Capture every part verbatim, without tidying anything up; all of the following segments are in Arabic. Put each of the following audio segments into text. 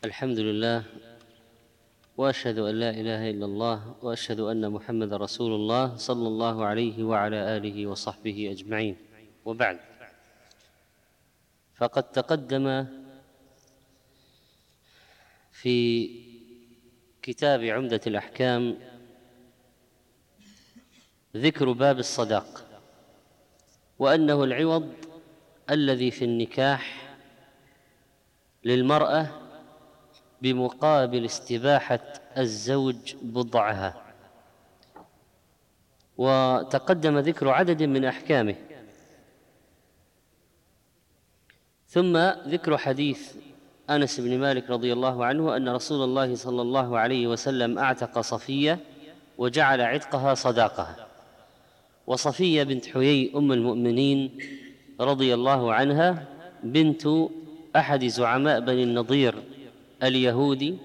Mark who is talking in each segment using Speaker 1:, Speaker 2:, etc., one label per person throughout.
Speaker 1: الحمد لله، وأشهد أن لا إله إلا الله، وأشهد أن محمد رسول الله صلى الله عليه وعلى آله وصحبه أجمعين. وبعد، فقد تقدم في كتاب عمدة الأحكام ذكر باب الصداق، وأنه العوض الذي في النكاح للمرأة بمقابل استباحة الزوج بضعها. وتقدم ذكر عدد من أحكامه، ثم ذكر حديث أنس بن مالك رضي الله عنه أن رسول الله صلى الله عليه وسلم أعتق صفية وجعل عتقها صداقها. وصفية بنت حيي أم المؤمنين رضي الله عنها بنت أحد زعماء بني النضير اليهودي،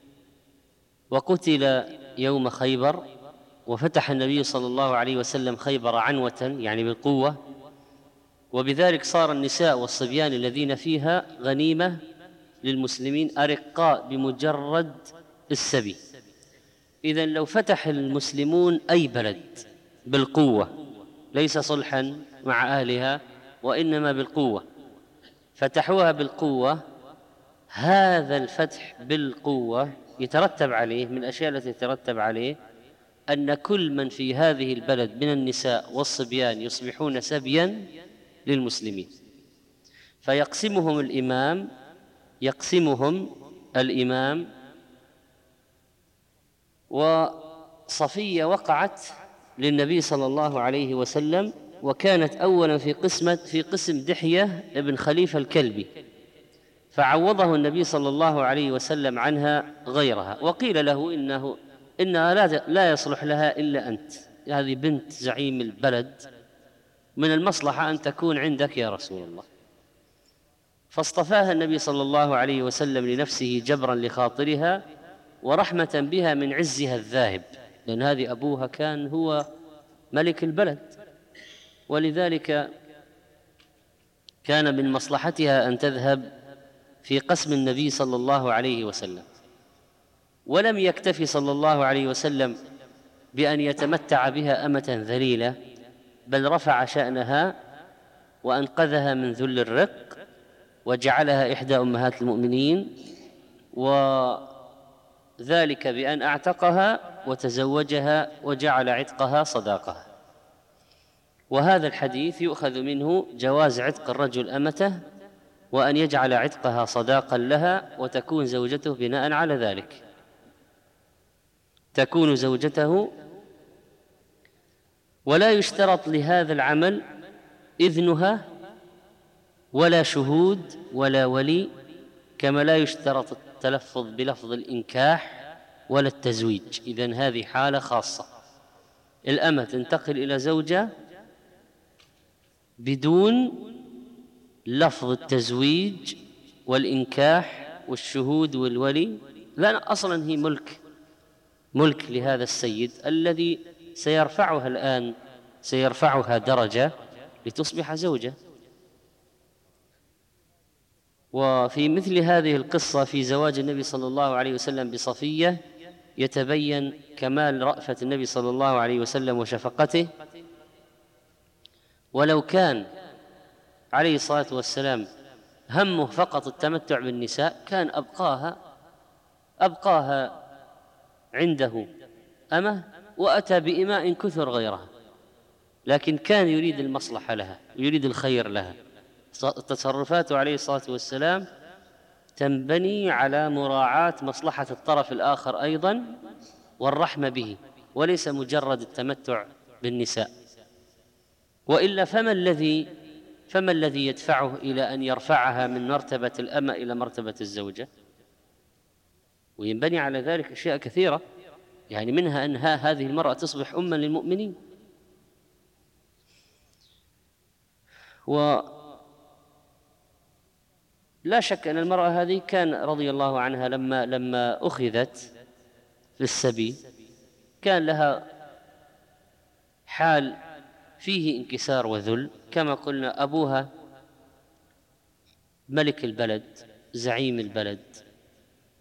Speaker 1: وقتل يوم خيبر، وفتح النبي صلى الله عليه وسلم خيبر عنوة يعني بالقوة، وبذلك صار النساء والصبيان الذين فيها غنيمة للمسلمين أرقاء بمجرد السبي. إذن لو فتح المسلمون أي بلد بالقوة، ليس صلحا مع أهلها وإنما بالقوة، فتحوها بالقوة، هذا الفتح بالقوة يترتب عليه من الأشياء التي يترتب عليه أن كل من في هذه البلد من النساء والصبيان يصبحون سبيا للمسلمين، فيقسمهم الإمام يقسمهم الإمام وصفية وقعت للنبي صلى الله عليه وسلم، وكانت أولا في قسمة في قسم دحية ابن خليفة الكلبي، فعوضه النبي صلى الله عليه وسلم عنها غيرها، وقيل له إنه إنها لا لا يصلح لها إلا أنت، هذه بنت زعيم البلد، من المصلحة أن تكون عندك يا رسول الله. فاصطفاها النبي صلى الله عليه وسلم لنفسه جبرا لخاطرها ورحمة بها من عزها الذاهب، لأن هذه أبوها كان هو ملك البلد، ولذلك كان من مصلحتها أن تذهب في قسم النبي صلى الله عليه وسلم. ولم يكتفي صلى الله عليه وسلم بأن يتمتع بها أمة ذليلة، بل رفع شأنها وأنقذها من ذل الرق وجعلها إحدى أمهات المؤمنين، وذلك بأن أعتقها وتزوجها وجعل عتقها صداقها. وهذا الحديث يؤخذ منه جواز عتق الرجل أمته، وأن يجعل عتقها صداقا لها، وتكون زوجته بناء على ذلك، تكون زوجته، ولا يشترط لهذا العمل إذنها ولا شهود ولا ولي، كما لا يشترط التلفظ بلفظ الإنكاح ولا التزويج. إذن هذه حالة خاصة، الأمة تنتقل إلى زوجة بدون لفظ التزويج والإنكاح والشهود والولي، لأن أصلا هي ملك ملك لهذا السيد الذي سيرفعها الآن سيرفعها درجة لتصبح زوجة. وفي مثل هذه القصة في زواج النبي صلى الله عليه وسلم بصفية يتبين كمال رأفة النبي صلى الله عليه وسلم وشفقته. ولو كان عليه الصلاة والسلام همه فقط التمتع بالنساء كان أبقاها أبقاها عنده أمه وأتى بإماء كثر غيرها، لكن كان يريد المصلحة لها، يريد الخير لها. تصرفاته عليه الصلاة والسلام تنبني على مراعاة مصلحة الطرف الآخر أيضا والرحمة به، وليس مجرد التمتع بالنساء. وإلا فما الذي فما الذي يدفعه إلى أن يرفعها من مرتبة الأمة إلى مرتبة الزوجة؟ وينبني على ذلك أشياء كثيرة، يعني منها أنها هذه المرأة تصبح أما للمؤمنين. ولا شك أن المرأة هذه كان رضي الله عنها لما لما أخذت في السبي كان لها حال فيه انكسار وذل، كما قلنا أبوها ملك البلد زعيم البلد،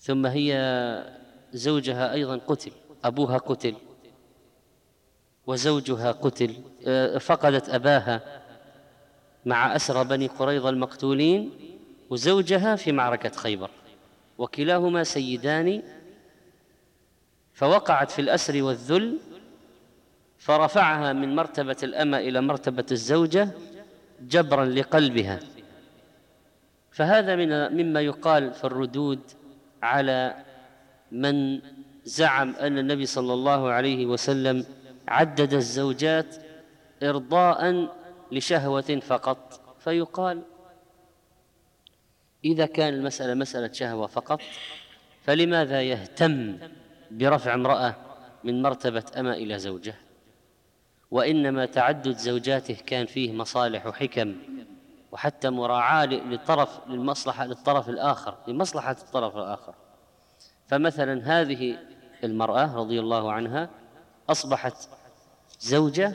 Speaker 1: ثم هي زوجها أيضا قتل، أبوها قتل وزوجها قتل، فقدت أباها مع أسرى بني قريظة المقتولين، وزوجها في معركة خيبر، وكلاهما سيدان، فوقعت في الأسر والذل، فرفعها من مرتبة الأمة إلى مرتبة الزوجة جبرا لقلبها. فهذا من مما يقال في الردود على من زعم أن النبي صلى الله عليه وسلم عدد الزوجات إرضاء لشهوة فقط، فيقال إذا كان المسألة مسألة شهوة فقط فلماذا يهتم برفع امرأة من مرتبة أمة إلى زوجة؟ وإنما تعدد زوجاته كان فيه مصالح وحكم، وحتى مراعاة للطرف للمصلحة للطرف الآخر، لمصلحة الطرف الآخر. فمثلا هذه المرأة رضي الله عنها أصبحت زوجة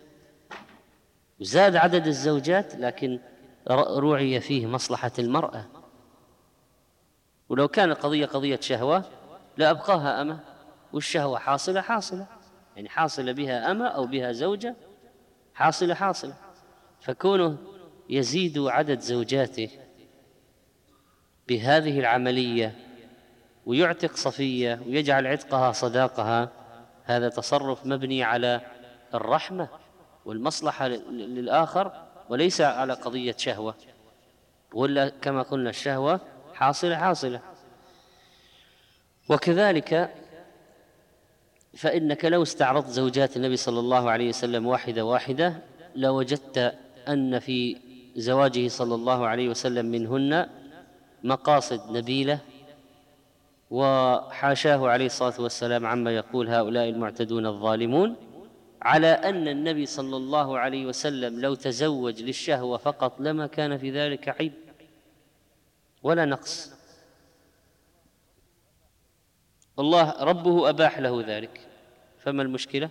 Speaker 1: وزاد عدد الزوجات، لكن رعي فيه مصلحة المرأة. ولو كان قضية قضية شهوة لأبقاها أمة، والشهوة حاصلة حاصلة، يعني حاصلة بها أمة أو بها زوجة، حاصلة حاصلة. فكونه يزيد عدد زوجاته بهذه العملية ويعتق صفية ويجعل عتقها صداقها، هذا تصرف مبني على الرحمة والمصلحة للآخر وليس على قضية شهوة، ولا كما قلنا الشهوة حاصلة حاصلة. وكذلك فإنك لو استعرضت زوجات النبي صلى الله عليه وسلم واحدة واحدة لوجدت أن في زواجه صلى الله عليه وسلم منهن مقاصد نبيلة، وحاشاه عليه الصلاة والسلام عما يقول هؤلاء المعتدون الظالمون، على أن النبي صلى الله عليه وسلم لو تزوج للشهوة فقط لما كان في ذلك عيب ولا نقص. الله ربه أباح له ذلك، فما المشكلة؟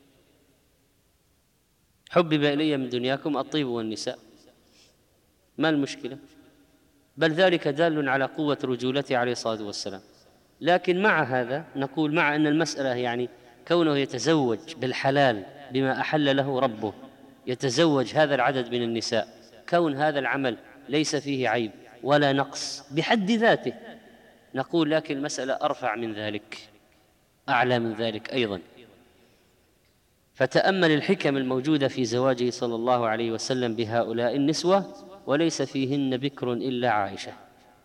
Speaker 1: حبب إلي من دنياكم الطيب والنساء، ما المشكلة؟ بل ذلك دال على قوة رجولته عليه الصلاة والسلام. لكن مع هذا نقول مع أن المسألة يعني كونه يتزوج بالحلال بما أحل له ربه، يتزوج هذا العدد من النساء، كون هذا العمل ليس فيه عيب ولا نقص بحد ذاته، نقول لكن المسألة أرفع من ذلك، أعلى من ذلك أيضا. فتأمل الحكم الموجودة في زواجه صلى الله عليه وسلم بهؤلاء النسوة، وليس فيهن بكر إلا عائشة.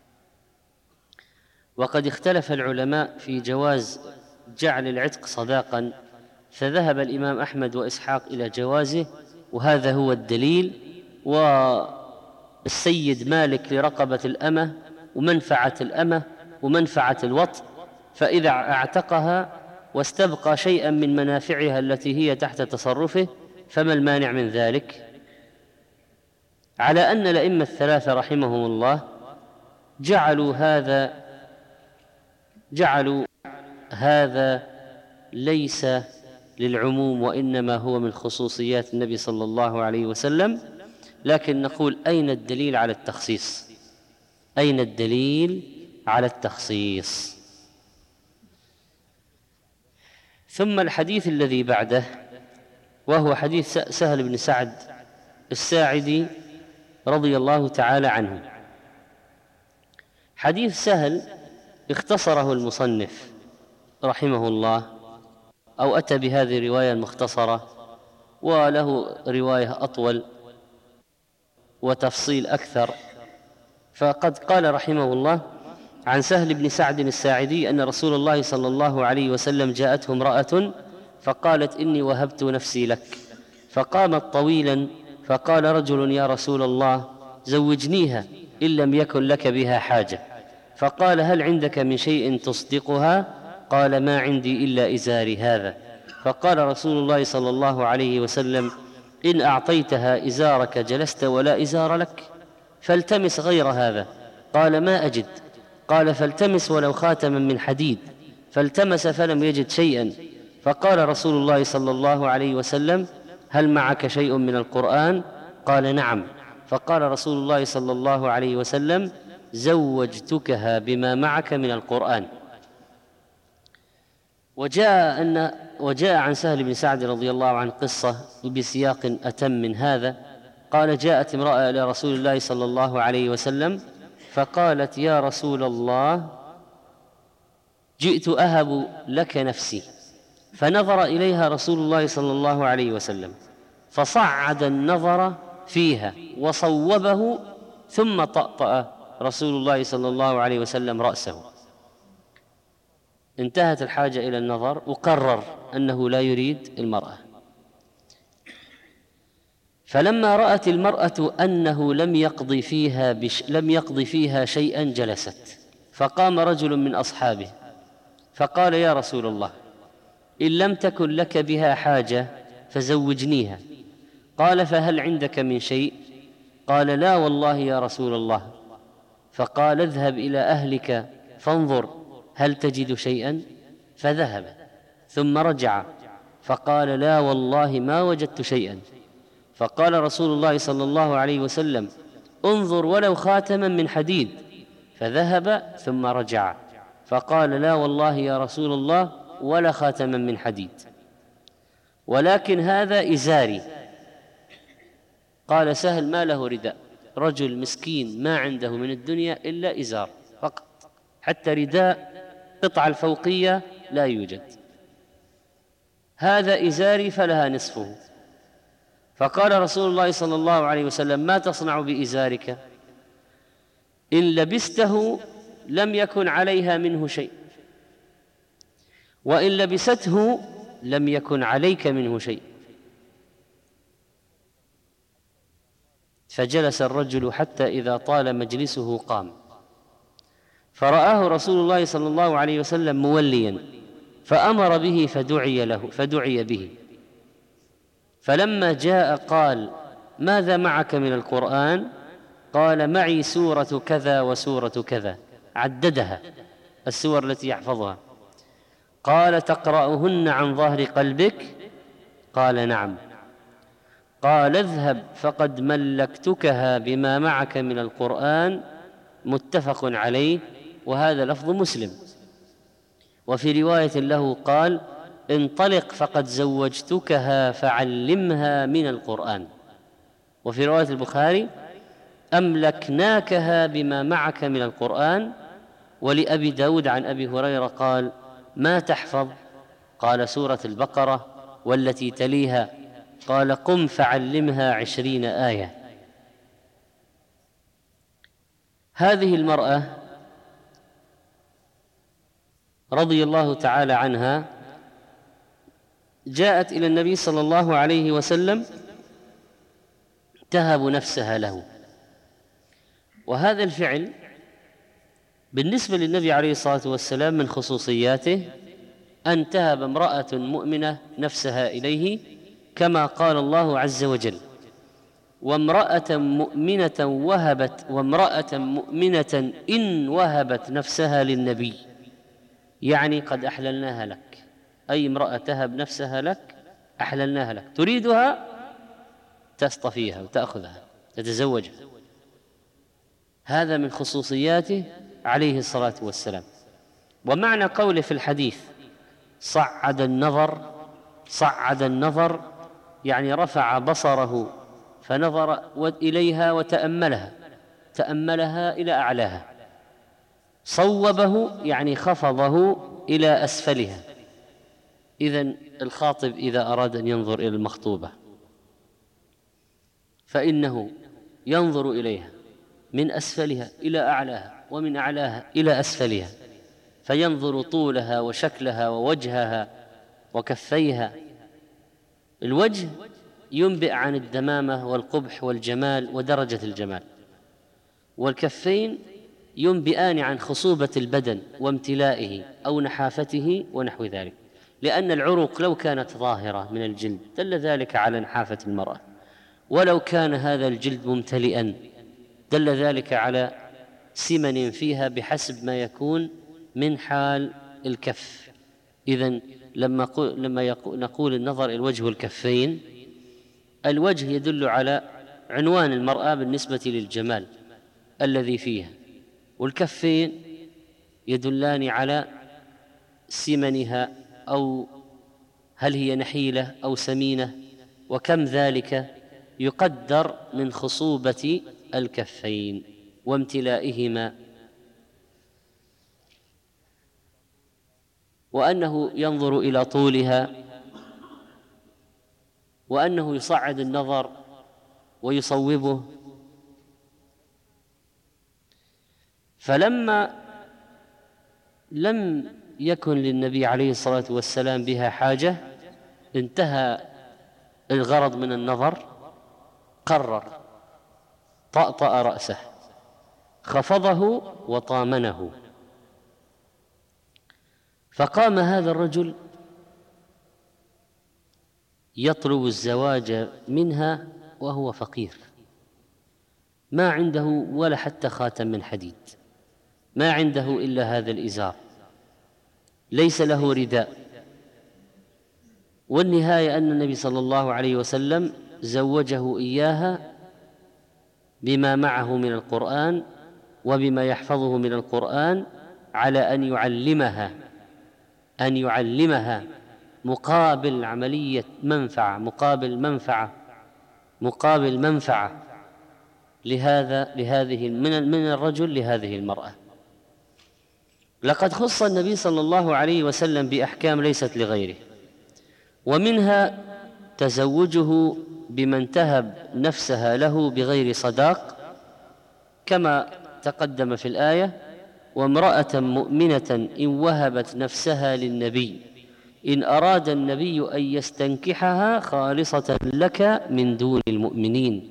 Speaker 1: وقد اختلف العلماء في جواز جعل العتق صداقا، فذهب الإمام أحمد وإسحاق إلى جوازه، وهذا هو الدليل. والسيد مالك لرقبة الأمة ومنفعة الأمة ومنفعة الوطء، فإذا اعتقها واستبقى شيئا من منافعها التي هي تحت تصرفه فما المانع من ذلك؟ على أن الأئمة الثلاثة رحمهم الله جعلوا هذا جعلوا هذا ليس للعموم، وإنما هو من خصوصيات النبي صلى الله عليه وسلم. لكن نقول أين الدليل على التخصيص؟ أين الدليل على التخصيص؟ ثم الحديث الذي بعده وهو حديث سهل بن سعد الساعدي رضي الله تعالى عنه. حديث سهل اختصره المصنف رحمه الله، أو أتى بهذه الرواية المختصرة، وله رواية أطول وتفصيل أكثر. فقد قال رحمه الله عن سهل بن سعد الساعدي أن رسول الله صلى الله عليه وسلم جاءته امرأة فقالت إني وهبت نفسي لك، فقامت طويلا فقال رجل يا رسول الله زوجنيها إن لم يكن لك بها حاجة. فقال هل عندك من شيء تصدقها؟ قال ما عندي إلا إزاري هذا. فقال رسول الله صلى الله عليه وسلم إن أعطيتها إزارك جلست ولا إزار لك، فالتمس غير هذا. قال ما أجد. قال فالتمس ولو خاتما من حديد. فالتمس فلم يجد شيئا. فقال رسول الله صلى الله عليه وسلم هل معك شيء من القرآن؟ قال نعم. فقال رسول الله صلى الله عليه وسلم زوجتكها بما معك من القرآن. وجاء أن وجاء عن سهل بن سعد رضي الله عنه قصة بسياق أتم من هذا، قال: جاءت امرأة إلى رسول الله صلى الله عليه وسلم فقالت: يا رسول الله، جئت أهب لك نفسي. فنظر إليها رسول الله صلى الله عليه وسلم فصعد النظر فيها وصوبه، ثم طأطأ رسول الله صلى الله عليه وسلم رأسه. انتهت الحاجة إلى النظر، وقرر أنه لا يريد المرأة. فلما رأت المرأة أنه لم يقضي فيها بش لم يقضي فيها شيئا جلست. فقام رجل من أصحابه فقال: يا رسول الله، إن لم تكن لك بها حاجة فزوجنيها. قال: فهل عندك من شيء؟ قال: لا والله يا رسول الله. فقال: اذهب إلى أهلك فانظر هل تجد شيئا؟ فذهب ثم رجع فقال: لا والله ما وجدت شيئا. فقال رسول الله صلى الله عليه وسلم: انظر ولو خاتما من حديد. فذهب ثم رجع فقال: لا والله يا رسول الله ولا خاتما من حديد، ولكن هذا إزاري. قال سهل: ما له رداء، رجل مسكين ما عنده من الدنيا إلا إزار فقط، حتى رداء قطعة الفوقية لا يوجد. هذا إزاري فلها نصفه. فقال رسول الله صلى الله عليه وسلم: ما تصنع بإزارك؟ إن لبسته لم يكن عليها منه شيء، وإن لبسته لم يكن عليك منه شيء. فجلس الرجل حتى إذا طال مجلسه قام، فرآه رسول الله صلى الله عليه وسلم موليا، فأمر به فدعي له فدعي به. فلما جاء قال: ماذا معك من القرآن؟ قال: معي سورة كذا وسورة كذا، عددها السور التي يحفظها. قال: تقرأهن عن ظهر قلبك؟ قال: نعم. قال: اذهب فقد ملكتكها بما معك من القرآن. متفق عليه، وهذا لفظ مسلم. وفي رواية له قال: انطلق فقد زوجتكها فعلمها من القرآن. وفي رواية البخاري: أملكناكها بما معك من القرآن. ولأبي داود عن أبي هريرة قال: ما تحفظ؟ قال: سورة البقرة والتي تليها. قال: قم فعلمها عشرين آية. هذه المرأة رضي الله تعالى عنها جاءت إلى النبي صلى الله عليه وسلم تهب نفسها له. وهذا الفعل بالنسبة للنبي عليه الصلاة والسلام من خصوصياته أن تهب امرأة مؤمنة نفسها إليه، كما قال الله عز وجل: وامرأة مؤمنة وهبت وامرأة مؤمنة إن وهبت نفسها للنبي، يعني قد أحللناها لك. أي امرأة تهب نفسها لك أحللناها لك، تريدها تصطفيها وتأخذها تتزوجها. هذا من خصوصياته عليه الصلاة والسلام. ومعنى قوله في الحديث صعد النظر، صعد النظر يعني رفع بصره فنظر إليها وتأملها، تأملها إلى أعلاها. صوبه يعني خفضه إلى أسفلها. إذن الخاطب إذا أراد أن ينظر إلى المخطوبة فإنه ينظر إليها من أسفلها إلى أعلاها، ومن أعلاها إلى أسفلها، فينظر طولها وشكلها ووجهها وكفيها. الوجه ينبئ عن الدمامة والقبح والجمال ودرجة الجمال، والكفين ينبئان عن خصوبة البدن وامتلائه أو نحافته ونحو ذلك، لأن العروق لو كانت ظاهرة من الجلد دل ذلك على نحافة المرأة، ولو كان هذا الجلد ممتلئا دل ذلك على سمن فيها بحسب ما يكون من حال الكف. إذن لما, لما نقول النظر إلى الوجه والكفين، الوجه يدل على عنوان المرأة بالنسبة للجمال الذي فيها، والكفين يدلان على سمنها أو هل هي نحيلة أو سمينة، وكم ذلك يقدر من خصوبة الكفين وامتلائهما، وأنه ينظر إلى طولها، وأنه يصعد النظر ويصوبه. فلما لم يكن للنبي عليه الصلاة والسلام بها حاجة، انتهى الغرض من النظر، قرر طأطأ رأسه، خفضه وطامنه، فقام هذا الرجل يطلب الزواج منها وهو فقير، ما عنده ولا حتى خاتم من حديد، ما عنده إلا هذا الإزار، ليس له رداء. والنهاية أن النبي صلى الله عليه وسلم زوجه إياها بما معه من القرآن وبما يحفظه من القرآن، على أن يعلمها أن يعلمها مقابل عملية منفعة مقابل منفعة مقابل منفعة لهذا لهذه من من الرجل لهذه المرأة. لقد خص النبي صلى الله عليه وسلم بأحكام ليست لغيره، ومنها تزوجه بمن تهب نفسها له بغير صداق، كما تقدم في الآية: وامرأة مؤمنة إن وهبت نفسها للنبي إن أراد النبي أن يستنكحها خالصة لك من دون المؤمنين.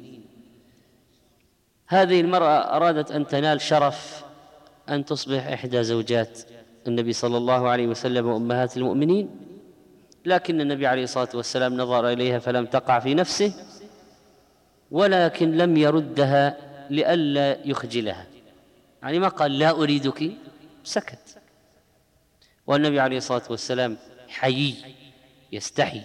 Speaker 1: هذه المرأة أرادت أن تنال شرف أن تصبح إحدى زوجات النبي صلى الله عليه وسلم وأمهات المؤمنين، لكن النبي عليه الصلاة والسلام نظر إليها فلم تقع في نفسه، ولكن لم يردها لئلا يخجلها، يعني ما قال لا أريدك، سكت. والنبي عليه الصلاة والسلام حيي يستحي،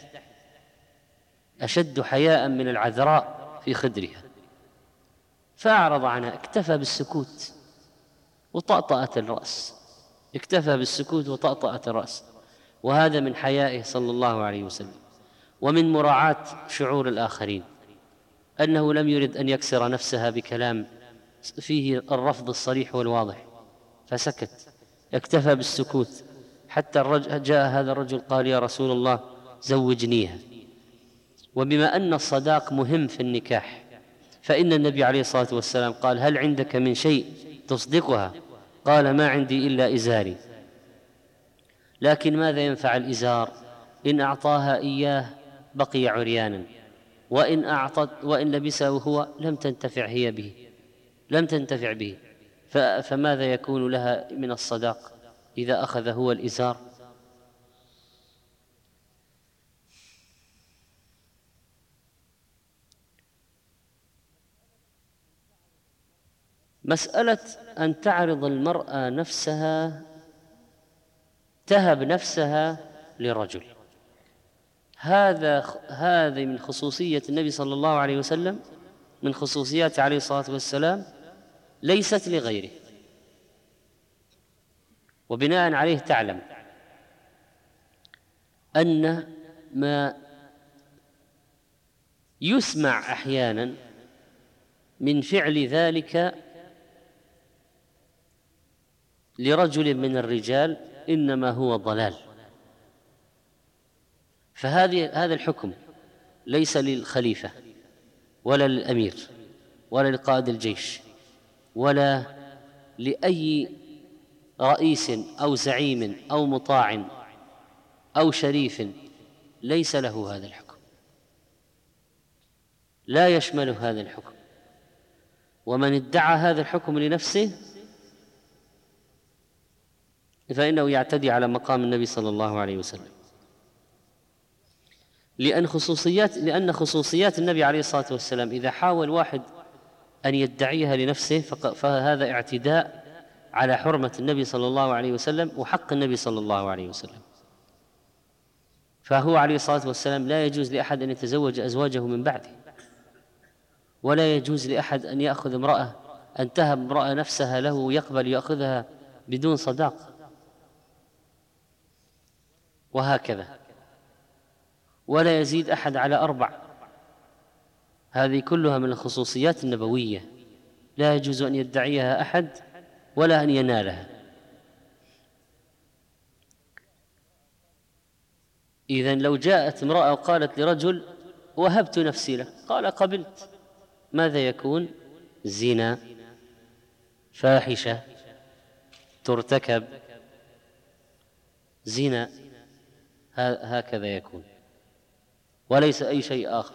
Speaker 1: أشد حياء من العذراء في خدرها، فأعرض عنها، اكتفى بالسكوت وطأطأت الرأس، اكتفى بالسكوت وطأطأت الرأس. وهذا من حيائه صلى الله عليه وسلم، ومن مراعاة شعور الآخرين، أنه لم يرد أن يكسر نفسها بكلام فيه الرفض الصريح والواضح، فسكت، اكتفى بالسكوت، حتى الرجل جاء هذا الرجل قال: يا رسول الله زوجنيها. وبما أن الصداق مهم في النكاح، فإن النبي عليه الصلاة والسلام قال: هل عندك من شيء تصدقها؟ قال: ما عندي إلا إزاري. لكن ماذا ينفع الإزار؟ إن أعطاها إياه بقي عريانا، وإن أعطت وإن لبسه هو لم تنتفع هي به لم تنتفع به فماذا يكون لها من الصداق إذا أخذ هو الإزار؟ مسألة أن تعرض المرأة نفسها، تهب نفسها لرجل، هذا هذه من خصوصية النبي صلى الله عليه وسلم، من خصوصيات عليه الصلاة والسلام، ليست لغيره. وبناء عليه تعلم أن ما يسمع أحيانا من فعل ذلك لرجل من الرجال إنما هو ضلال. فهذه هذا الحكم ليس للخليفة ولا للأمير ولا لقائد الجيش ولا لأي رئيس أو زعيم أو مطاع أو شريف، ليس له هذا الحكم، لا يشمل هذا الحكم. ومن ادعى هذا الحكم لنفسه فإنه يعتدي على مقام النبي صلى الله عليه وسلم، لأن خصوصيات لأن خصوصيات النبي عليه الصلاة والسلام إذا حاول واحد أن يدعيها لنفسه فهذا اعتداء على حرمة النبي صلى الله عليه وسلم وحق النبي صلى الله عليه وسلم. فهو عليه الصلاة والسلام لا يجوز لأحد أن يتزوج أزواجه من بعده، ولا يجوز لأحد أن يأخذ امرأة أن تهب امرأة نفسها له يقبل يأخذها بدون صداق، وهكذا، ولا يزيد أحد على أربع. هذه كلها من الخصوصيات النبوية لا يجوز أن يدعيها أحد ولا أن ينالها. إذن لو جاءت امرأة وقالت لرجل وهبت نفسي له، قال قبلت، ماذا يكون؟ زنا، فاحشة ترتكب، زنا، هكذا يكون، وليس أي شيء آخر.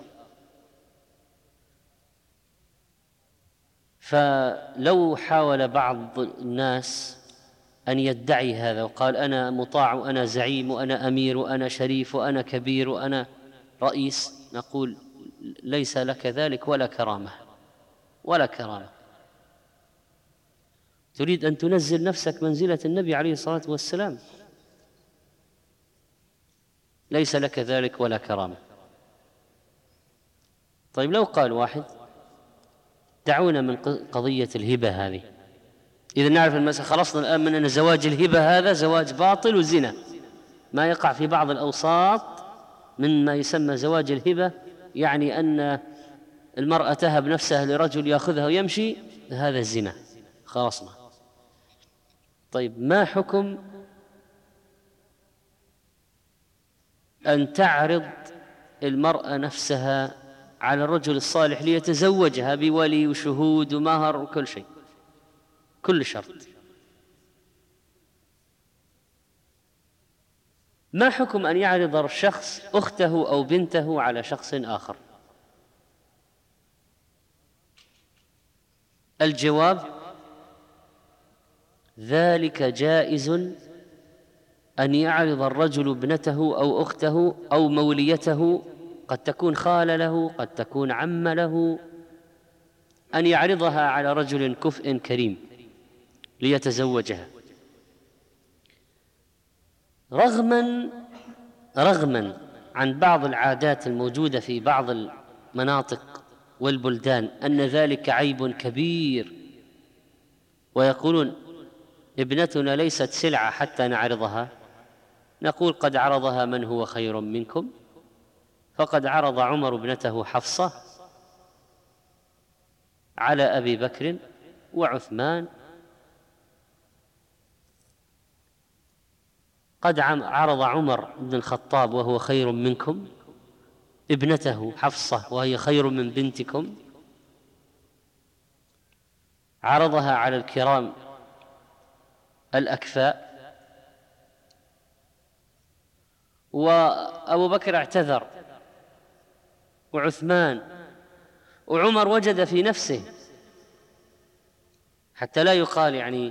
Speaker 1: فلو حاول بعض الناس أن يدعي هذا وقال أنا مطاع وأنا زعيم وأنا أمير وأنا شريف وأنا كبير وأنا رئيس، نقول ليس لك ذلك ولا كرامة ولا كرامة. تريد أن تنزل نفسك منزلة النبي عليه الصلاة والسلام، ليس لك ذلك ولا كرامة. طيب لو قال واحد دعونا من قضية الهبة هذه، إذا نعرف المسألة، خلصنا الآن من أن زواج الهبة هذا زواج باطل وزنا، ما يقع في بعض الأوساط من ما يسمى زواج الهبة، يعني أن المرأة تهب نفسها لرجل يأخذها ويمشي، هذا الزنا، خلصنا. طيب ما حكم أن تعرض المرأة نفسها على الرجل الصالح ليتزوجها بولي وشهود ومهر وكل شيء، كل شرط؟ ما حكم أن يعرض الشخص أخته أو بنته على شخص آخر؟ الجواب: ذلك جائز أن يعرض الرجل ابنته أو أخته أو موليته، قد تكون خال له، قد تكون عم له، أن يعرضها على رجل كفء كريم ليتزوجها، رغما رغما عن بعض العادات الموجودة في بعض المناطق والبلدان أن ذلك عيب كبير، ويقولون ابنتنا ليست سلعة حتى نعرضها. نقول قد عرضها من هو خير منكم، فقد عرض عمر ابنته حفصة على أبي بكر وعثمان، قد عرض عمر بن الخطاب وهو خير منكم ابنته حفصة وهي خير من بنتكم، عرضها على الكرام الأكفاء، وأبو بكر اعتذر وعثمان، وعمر وجد في نفسه، حتى لا يقال يعني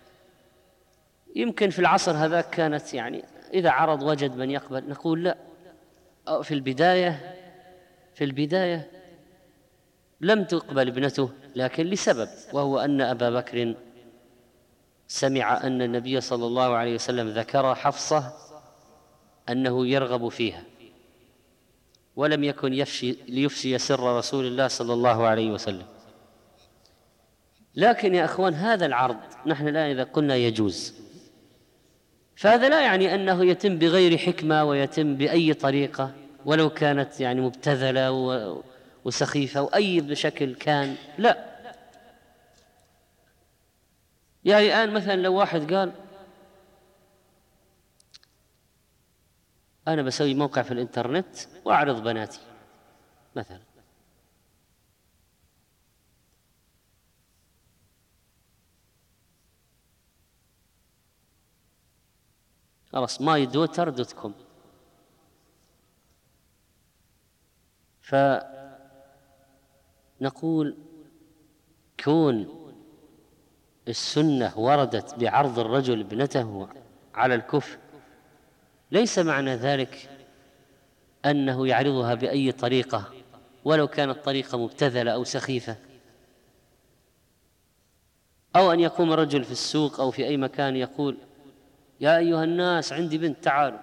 Speaker 1: يمكن في العصر هذاك كانت يعني إذا عرض وجد من يقبل. نقول لا، في البداية في البداية لم تقبل ابنته، لكن لسبب، وهو أن أبا بكر سمع أن النبي صلى الله عليه وسلم ذكر حفصة أنه يرغب فيها، ولم يكن يفشي ليفشي سر رسول الله صلى الله عليه وسلم. لكن يا أخوان هذا العرض نحن الآن إذا قلنا يجوز، فهذا لا يعني أنه يتم بغير حكمة ويتم بأي طريقة، ولو كانت يعني مبتذلة وسخيفة وأي بشكل كان، لا. يعني الآن مثلا لو واحد قال أنا بسوي موقع في الإنترنت وأعرض بناتي مثلا، خلاص ماي دوتر دوت كوم، فنقول كون السنة وردت بعرض الرجل ابنته على الكفء ليس معنى ذلك أنه يعرضها بأي طريقة ولو كانت طريقة مبتذلة أو سخيفة، أو أن يقوم رجل في السوق أو في أي مكان يقول يا أيها الناس عندي بنت تعالوا.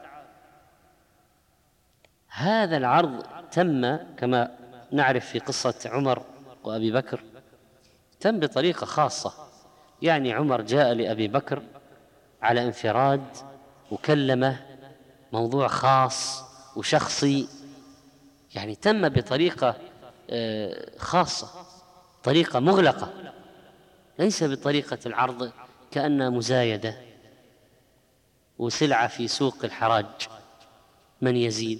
Speaker 1: هذا العرض تم كما نعرف في قصة عمر وأبي بكر، تم بطريقة خاصة. يعني عمر جاء لأبي بكر على انفراد وكلمه موضوع خاص وشخصي، يعني تم بطريقة خاصة، طريقة مغلقة، ليس بطريقة العرض كأنها مزايدة وسلعة في سوق الحراج من يزيد.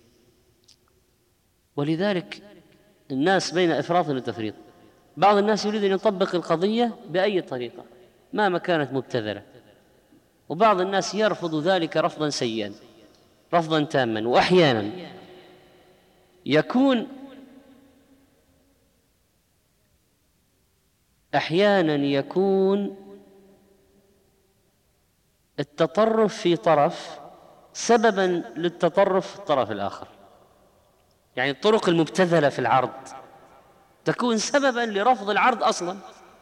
Speaker 1: ولذلك الناس بين إفراط وتفريط. بعض الناس يريد أن يطبق القضية بأي طريقة مهما كانت مبتذلة، وبعض الناس يرفض ذلك رفضا سيئا، رفضا تاما. وأحيانا يكون أحيانا يكون التطرف في طرف سببا للتطرف في الطرف الآخر. يعني الطرق المبتذلة في العرض تكون سببا لرفض العرض أصلا.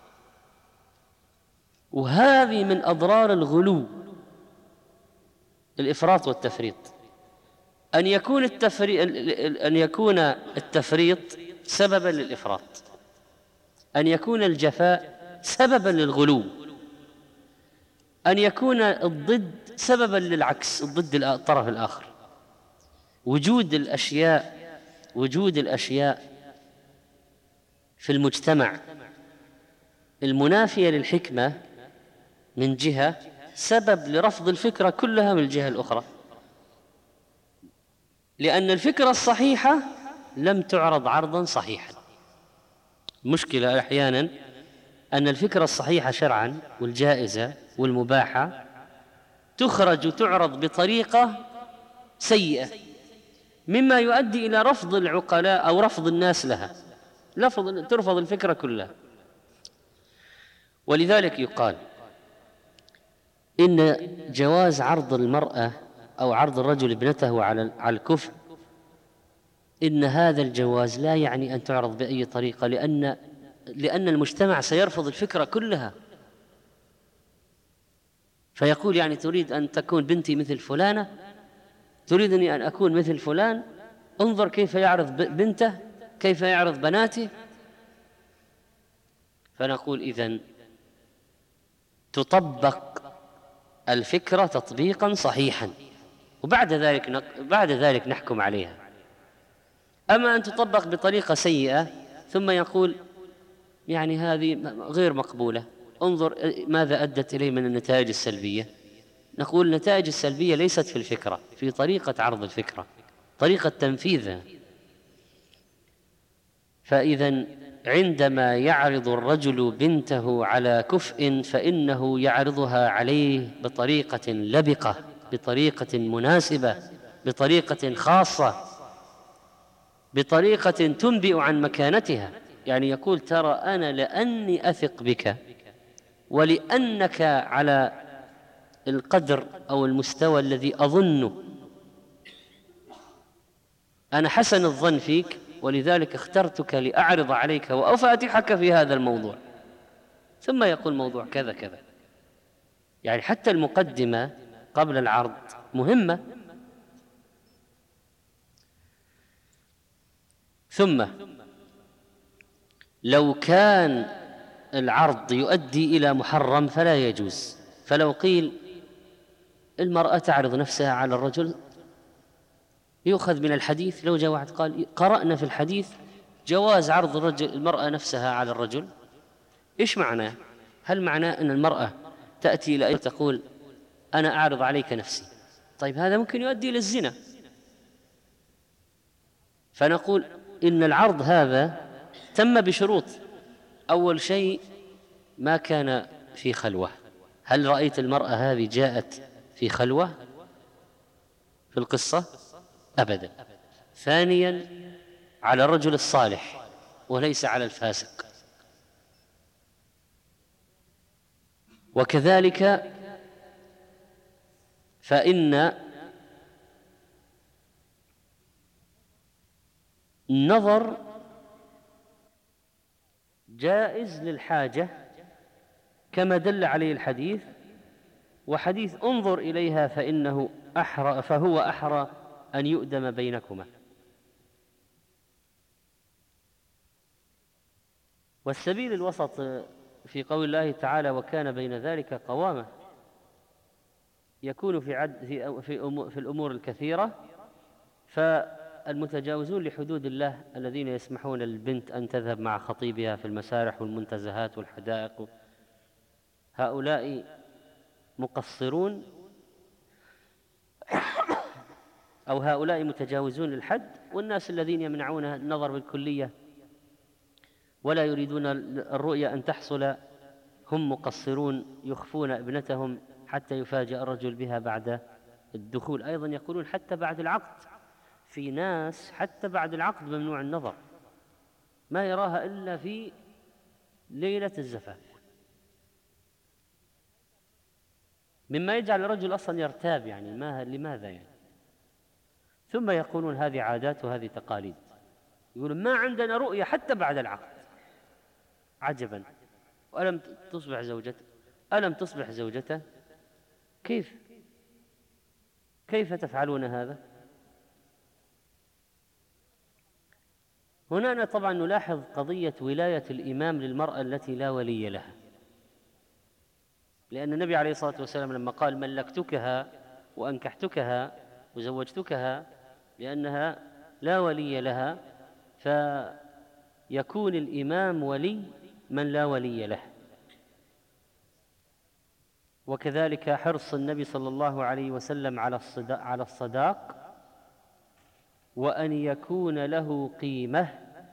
Speaker 1: وهذه من أضرار الغلو، الإفراط والتفريط. أن يكون التفريط أن يكون التفريط سببا للإفراط، أن يكون الجفاء سببا للغلو، أن يكون الضد سببا للعكس، الضد الطرف الآخر. وجود الأشياء وجود الأشياء في المجتمع المنافية للحكمة من جهة سبب لرفض الفكرة كلها من الجهة الأخرى، لأن الفكرة الصحيحة لم تعرض عرضا صحيحا. المشكلة أحيانا أن الفكرة الصحيحة شرعا والجائزة والمباحة تخرج وتعرض بطريقة سيئة، مما يؤدي إلى رفض العقلاء أو رفض الناس لها، لفظ ترفض الفكرة كلها. ولذلك يقال إن جواز عرض المرأة أو عرض الرجل ابنته على الكفء، إن هذا الجواز لا يعني أن تعرض بأي طريقة، لأن لأن المجتمع سيرفض الفكرة كلها، فيقول يعني تريد أن تكون بنتي مثل فلانة، تريدني أن أكون مثل فلان، انظر كيف يعرض بنته، كيف يعرض بناته. فنقول إذن تطبق الفكرة تطبيقا صحيحا، وبعد ذلك بعد ذلك نحكم عليها. أما أن تطبق بطريقة سيئة ثم يقول يعني هذه غير مقبولة، انظر ماذا أدت إليه من النتائج السلبية. نقول النتائج السلبية ليست في الفكرة، في طريقة عرض الفكرة، طريقة تنفيذها. فإذا عندما يعرض الرجل بنته على كفء فإنه يعرضها عليه بطريقة لبقة، بطريقة مناسبة، بطريقة خاصة، بطريقة تنبئ عن مكانتها. يعني يقول ترى أنا لأني أثق بك ولأنك على القدر أو المستوى الذي أظنه، أنا حسن الظن فيك، ولذلك اخترتك لأعرض عليك وأفاتحك في هذا الموضوع. ثم يقول موضوع كذا كذا، يعني حتى المقدمة قبل العرض مهمة. ثم لو كان العرض يؤدي إلى محرم فلا يجوز. فلو قيل المرأة تعرض نفسها على الرجل، يؤخذ من الحديث. لو جاء واحد قال قرأنا في الحديث جواز عرض الرجل المرأة نفسها على الرجل، إيش معناه؟ هل معناه أن المرأة تأتي إلى تقول أنا أعرض عليك نفسي؟ طيب هذا ممكن يؤدي إلى الزنا. فنقول إن العرض هذا تم بشروط. أول شيء ما كان في خلوة. هل رأيت المرأة هذه جاءت في خلوة في القصة؟ أبدا. ثانيا على الرجل الصالح وليس على الفاسق. وكذلك فإن النظر جائز للحاجة كما دل عليه الحديث، وحديث انظر إليها فإنه أحرى فهو أحرى أن يؤدم بينكما. والسبيل الوسط في قول الله تعالى وكان بين ذلك قوامة يكون في عد في في, في الأمور الكثيرة. فالمتجاوزون لحدود الله الذين يسمحون للبنت أن تذهب مع خطيبها في المسارح والمنتزهات والحدائق، هؤلاء مقصرون، أو هؤلاء متجاوزون للحد. والناس الذين يمنعون النظر بالكلية ولا يريدون الرؤية أن تحصل هم مقصرون، يخفون ابنتهم حتى يفاجأ الرجل بها بعد الدخول. أيضا يقولون حتى بعد العقد، في ناس حتى بعد العقد ممنوع النظر، ما يراها إلا في ليلة الزفاف، مما يجعل الرجل أصلا يرتاب، يعني ما لماذا يعني. ثم يقولون هذه عادات وهذه تقاليد، يقولون ما عندنا رؤية حتى بعد العقد. عجبا، وألم تصبح زوجته ألم تصبح زوجته كيف كيف تفعلون هذا؟ هنا طبعا نلاحظ قضية ولاية الإمام للمرأة التي لا ولي لها، لأن النبي عليه الصلاة والسلام لما قال ملكتكها وأنكحتكها وزوجتكها لأنها لا ولي لها، فيكون الإمام ولي من لا ولي له. وكذلك حرص النبي صلى الله عليه وسلم على الصداق وأن يكون له قيمة.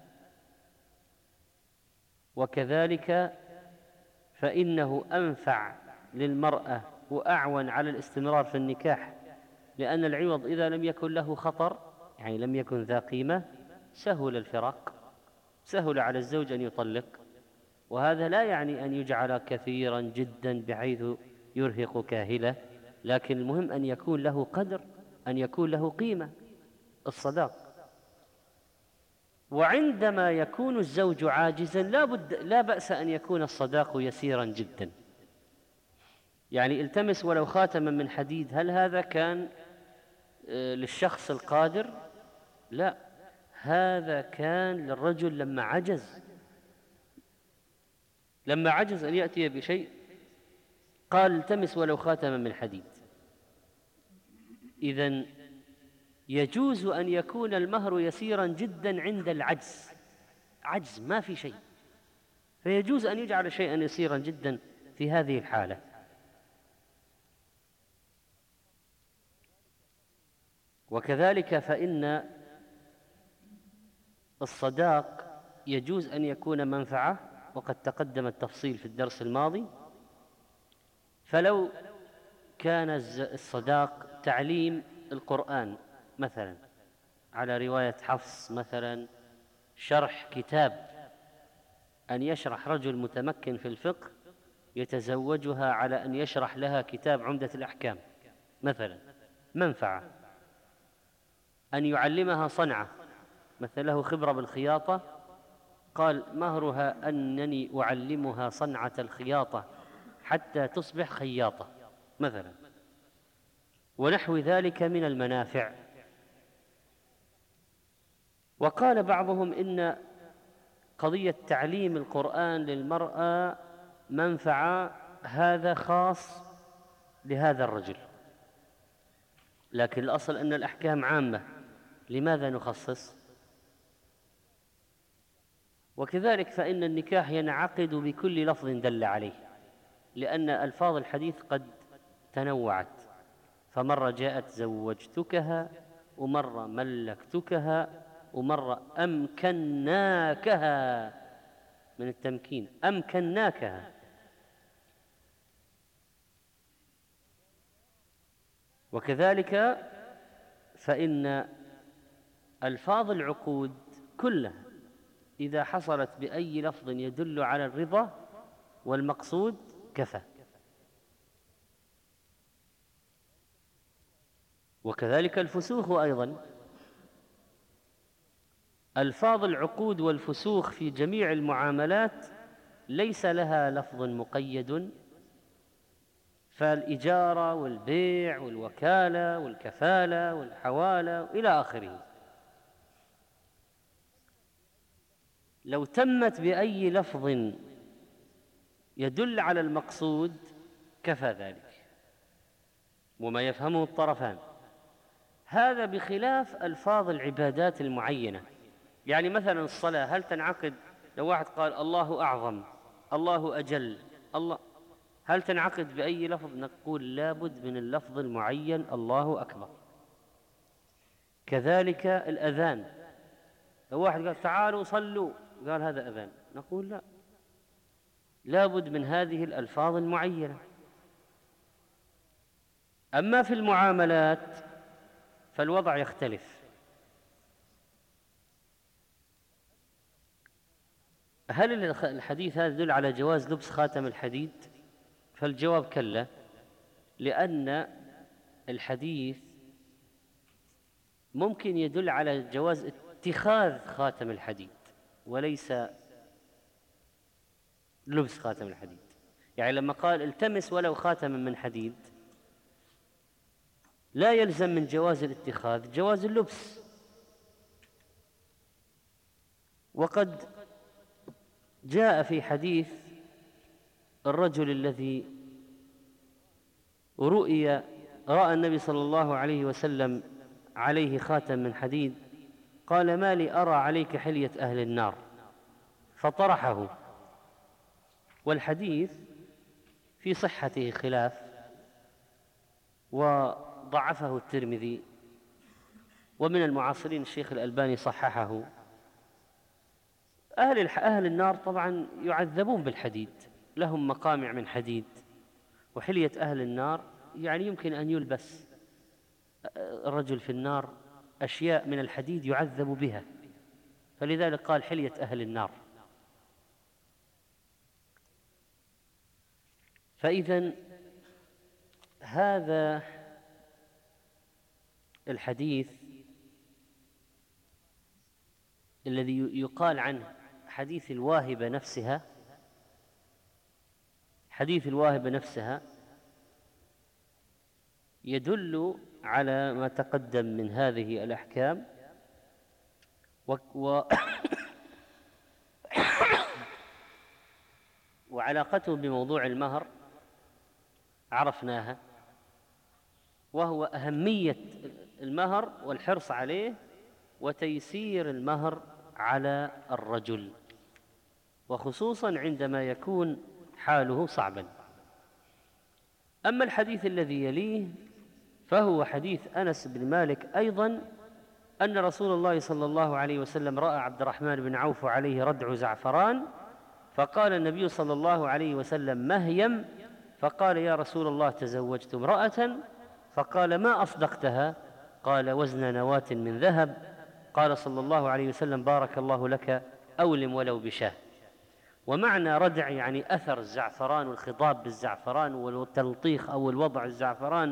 Speaker 1: وكذلك فإنه أنفع للمرأة وأعون على الاستمرار في النكاح، لأن العوض إذا لم يكن له خطر، يعني لم يكن ذا قيمة، سهل الفراق، سهل على الزوج أن يطلق. وهذا لا يعني أن يجعل كثيرا جدا بحيث يرهق كاهلة، لكن المهم أن يكون له قدر، أن يكون له قيمة، الصداق. وعندما يكون الزوج عاجزا لا بد لا بأس أن يكون الصداق يسيرا جدا، يعني التمس ولو خاتما من حديد. هل هذا كان للشخص القادر؟ لا، هذا كان للرجل لما عجز لما عجز أن يأتي بشيء قال التمس ولو خاتما من حديد. إذن يجوز أن يكون المهر يسيرا جدا عند العجز، عجز ما في شيء، فيجوز أن يجعل شيئا يسيرا جدا في هذه الحالة. وكذلك فإن الصداق يجوز أن يكون منفعة، وقد تقدم التفصيل في الدرس الماضي. فلو كان الصداق تعليم القرآن مثلا على رواية حفص، مثلا شرح كتاب، أن يشرح رجل متمكن في الفقه يتزوجها على أن يشرح لها كتاب عمدة الأحكام مثلا، منفعة. أن يعلمها صنعة، مثل له خبرة بالخياطة، قال مهرها أنني أعلمها صنعة الخياطة حتى تصبح خياطة مثلا، ونحو ذلك من المنافع. وقال بعضهم إن قضية تعليم القرآن للمرأة منفعة، هذا خاص لهذا الرجل، لكن الأصل أن الأحكام عامة، لماذا نخصص؟ وكذلك فإن النكاح ينعقد بكل لفظ دل عليه، لأن ألفاظ الحديث قد تنوعت، فمرة جاءت زوجتكها، ومرة ملكتكها، ومرة أمكناكها، من التمكين أمكناكها. وكذلك فإن ألفاظ العقود كلها إذا حصلت بأي لفظ يدل على الرضا والمقصود كفى. وكذلك الفسوخ أيضا، ألفاظ العقود والفسوخ في جميع المعاملات ليس لها لفظ مقيد، فالإجارة والبيع والوكالة والكفالة والحوالة إلى آخره. لو تمت بأي لفظ يدل على المقصود كفى ذلك وما يفهمه الطرفان. هذا بخلاف ألفاظ العبادات المعينة. يعني مثلا الصلاة هل تنعقد لو واحد قال الله أعظم، الله أجل، الله، هل تنعقد بأي لفظ؟ نقول لابد من اللفظ المعين الله أكبر. كذلك الأذان، لو واحد قال تعالوا صلوا، قال هذا أذان، نقول لا، لابد من هذه الألفاظ المعينة. أما في المعاملات فالوضع يختلف. هل الحديث هذا يدل على جواز لبس خاتم الحديد؟ فالجواب كلا، لأن الحديث ممكن يدل على جواز اتخاذ خاتم الحديد وليس لبس خاتم الحديد. يعني لما قال التمس ولو خاتما من حديد لا يلزم من جواز الاتخاذ جواز اللبس. وقد جاء في حديث الرجل الذي رؤي رأى النبي صلى الله عليه وسلم عليه خاتم من حديد، قال ما لي أرى عليك حلية أهل النار، فطرحه. والحديث في صحته خلاف، وضعفه الترمذي، ومن المعاصرين الشيخ الألباني صححه. أهل أهل النار طبعا يعذبون بالحديد، لهم مقامع من حديد، وحلية أهل النار يعني يمكن أن يلبس الرجل في النار أشياء من الحديد يعذب بها، فلذلك قال حلية أهل النار. فإذن هذا الحديث الذي يقال عنه حديث الواهبة نفسها، حديث الواهبة نفسها يدل على ما تقدم من هذه الأحكام، و... و... وعلاقته بموضوع المهر عرفناها، وهو أهمية المهر والحرص عليه وتيسير المهر على الرجل، وخصوصا عندما يكون حاله صعبا. أما الحديث الذي يليه فهو حديث أنس بن مالك أيضا، أن رسول الله صلى الله عليه وسلم رأى عبد الرحمن بن عوف عليه ردع زعفران، فقال النبي صلى الله عليه وسلم مهيم، فقال يا رسول الله تزوجت امرأة، فقال ما أصدقتها؟ قال وزن نواة من ذهب. قال صلى الله عليه وسلم بارك الله لك، أولم ولو بشاه. ومعنى ردع يعني أثر الزعفران والخضاب بالزعفران والتلطيخ أو الوضع الزعفران،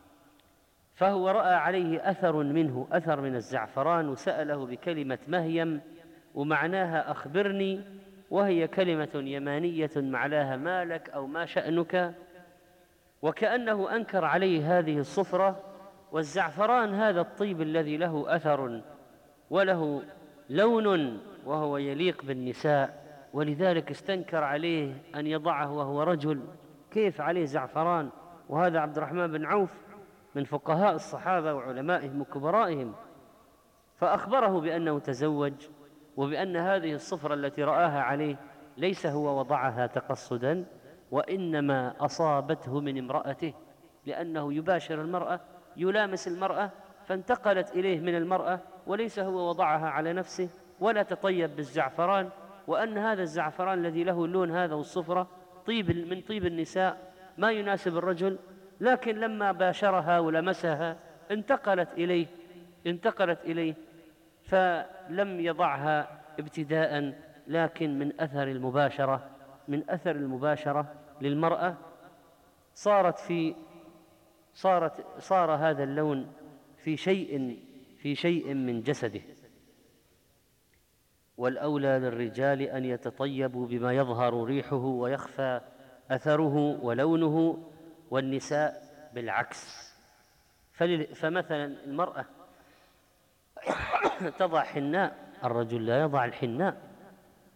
Speaker 1: فهو رأى عليه أثر منه، أثر من الزعفران، وسأله بكلمة مهيم ومعناها أخبرني، وهي كلمة يمانية معناها ما لك أو ما شأنك، وكأنه أنكر عليه هذه الصفرة. والزعفران هذا الطيب الذي له أثر وله لون وهو يليق بالنساء، ولذلك استنكر عليه أن يضعه وهو رجل، كيف عليه زعفران؟ وهذا عبد الرحمن بن عوف من فقهاء الصحابة وعلمائهم وكبرائهم، فأخبره بأنه تزوج، وبأن هذه الصفرة التي رآها عليه ليس هو وضعها تقصدا، وإنما أصابته من امرأته، لأنه يباشر المرأة، يلامس المرأة، فانتقلت إليه من المرأة، وليس هو وضعها على نفسه ولا تطيب بالزعفران، وأن هذا الزعفران الذي له اللون هذا والصفرة طيب من طيب النساء ما يناسب الرجل، لكن لما باشرها ولمسها انتقلت إليه انتقلت إليه فلم يضعها ابتداء، لكن من أثر المباشرة من أثر المباشرة للمرأة صارت في صارت صار هذا اللون في شيء في شيء من جسده. والأولى للرجال أن يتطيبوا بما يظهر ريحه ويخفى أثره ولونه، والنساء بالعكس. فمثلا المرأة تضع حناء، الرجل لا يضع الحناء،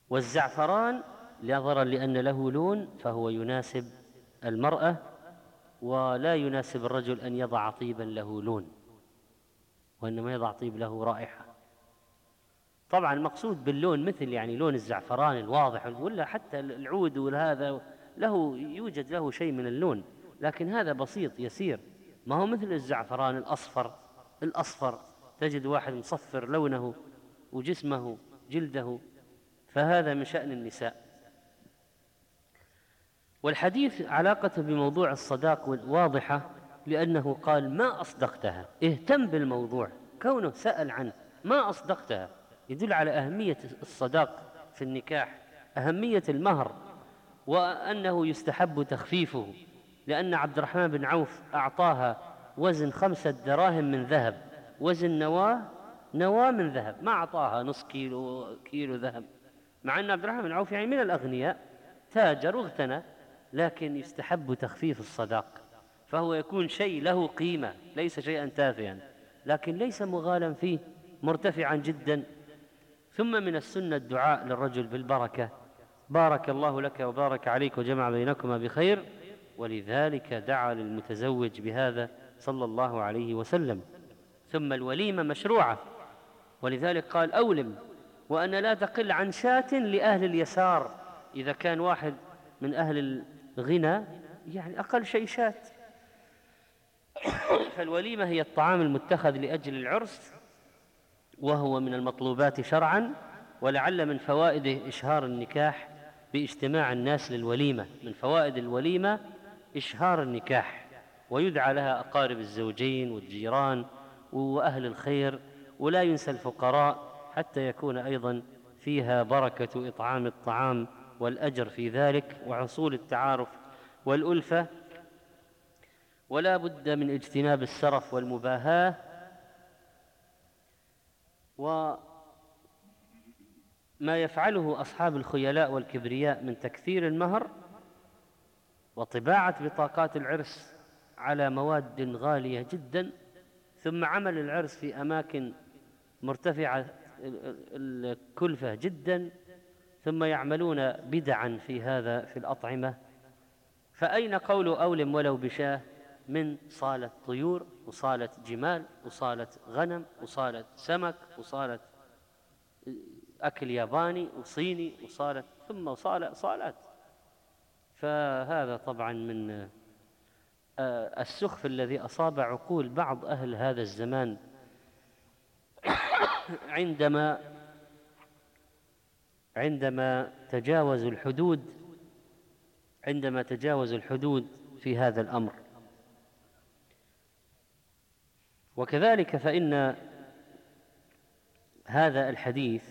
Speaker 1: والزعفران نظرا لأن له لون فهو يناسب المرأة، ولا يناسب الرجل أن يضع طيبا له لون، وإنما يضع طيب له رائحة. طبعا المقصود باللون مثل يعني لون الزعفران الواضح، ولا حتى العود وهذا له يوجد له شيء من اللون، لكن هذا بسيط يسير، ما هو مثل الزعفران الأصفر. الأصفر تجد واحد مصفر لونه وجسمه جلده، فهذا من شأن النساء. والحديث علاقته بموضوع الصداق واضحة، لأنه قال ما أصدقتها، اهتم بالموضوع، كونه سأل عنه ما أصدقتها يدل على أهمية الصداق في النكاح، أهمية المهر، وأنه يستحب تخفيفه، لأن عبد الرحمن بن عوف أعطاها وزن خمسة دراهم من ذهب، وزن نواة نواة من ذهب، ما أعطاها نص كيلو كيلو ذهب، مع أن عبد الرحمن بن عوف يعني من الأغنياء، تاجر واغتنى، لكن يستحب تخفيف الصداق، فهو يكون شيء له قيمة ليس شيئا تافها، لكن ليس مغالا فيه مرتفعا جدا. ثم من السنة الدعاء للرجل بالبركة، بارك الله لك وبارك عليك وجمع بينكما بخير، ولذلك دعا للمتزوج بهذا صلى الله عليه وسلم. ثم الوليمة مشروعة، ولذلك قال أولم، وأن لا تقل عن شاة لأهل اليسار، إذا كان واحد من أهل الغنى يعني أقل شيء شاة. فالوليمة هي الطعام المتخذ لأجل العرس، وهو من المطلوبات شرعا، ولعل من فوائده إشهار النكاح باجتماع الناس للوليمة، من فوائد الوليمة إشهار النكاح، ويدعى لها أقارب الزوجين والجيران وأهل الخير، ولا ينسى الفقراء، حتى يكون أيضا فيها بركة إطعام الطعام والأجر في ذلك وحصول التعارف والألفة. ولا بد من اجتناب السرف والمباهاة، وما يفعله أصحاب الخيلاء والكبرياء من تكثير المهر وطباعة بطاقات العرس على مواد غالية جدا، ثم عمل العرس في أماكن مرتفعة الكلفة جدا، ثم يعملون بدعا في هذا في الأطعمة. فأين قول أولم ولو بشاه من صالة طيور وصالة جمال وصالة غنم وصالة سمك وصالة أكل ياباني وصيني وصالة ثم صالة صالات. فهذا طبعا من السخف الذي أصاب عقول بعض أهل هذا الزمان عندما عندما تجاوزوا الحدود عندما تجاوزوا الحدود في هذا الأمر. وكذلك فإن هذا الحديث